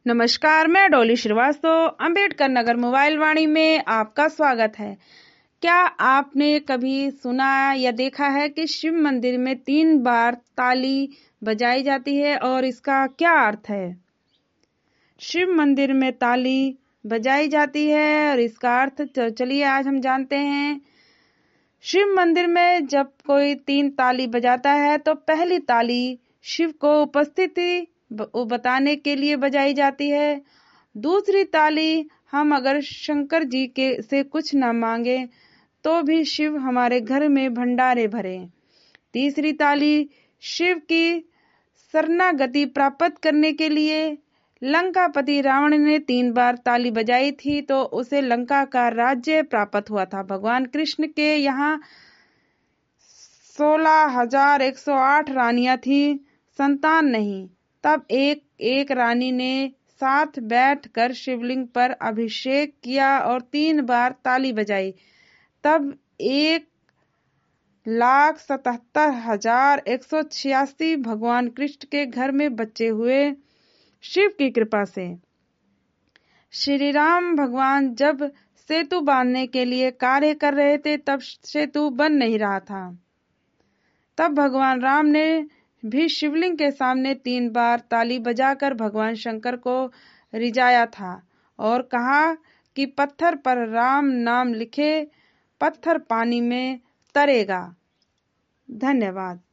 नमस्कार, मैं डॉली श्रीवास्तव अंबेडकर नगर मोबाइल वाणी में आपका स्वागत है। क्या आपने कभी सुना या देखा है कि शिव मंदिर में 3 बार ताली बजाई जाती है और इसका क्या अर्थ है? शिव मंदिर में ताली बजाई जाती है और इसका अर्थ तो चलिए आज हम जानते हैं। शिव मंदिर में जब कोई 3 ताली बजाता है तो पहली ताली शिव को उपस्थिति बताने के लिए बजाई जाती है। दूसरी ताली हम अगर शंकर जी के से कुछ न मांगे तो भी शिव हमारे घर में भंडारे भरे। तीसरी ताली शिव की शरणागति प्राप्त करने के लिए लंकापति रावण ने 3 बार ताली बजाई थी तो उसे लंका का राज्य प्राप्त हुआ था। भगवान कृष्ण के यहाँ 16,108 रानियां थी, संतान नहीं। तब एक रानी ने साथ बैठकर शिवलिंग पर अभिषेक किया और 3 बार ताली बजाई। तब 1,77,186 भगवान कृष्ण के घर में बच्चे हुए। शिव की कृपा से श्री राम भगवान जब सेतु बांधने के लिए कार्य कर रहे थे तब सेतु बन नहीं रहा था। तब भगवान राम ने भी शिवलिंग के सामने 3 बार ताली बजाकर भगवान शंकर को रिझाया था और कहा कि पत्थर पर राम नाम लिखे, पत्थर पानी में तरेगा। धन्यवाद।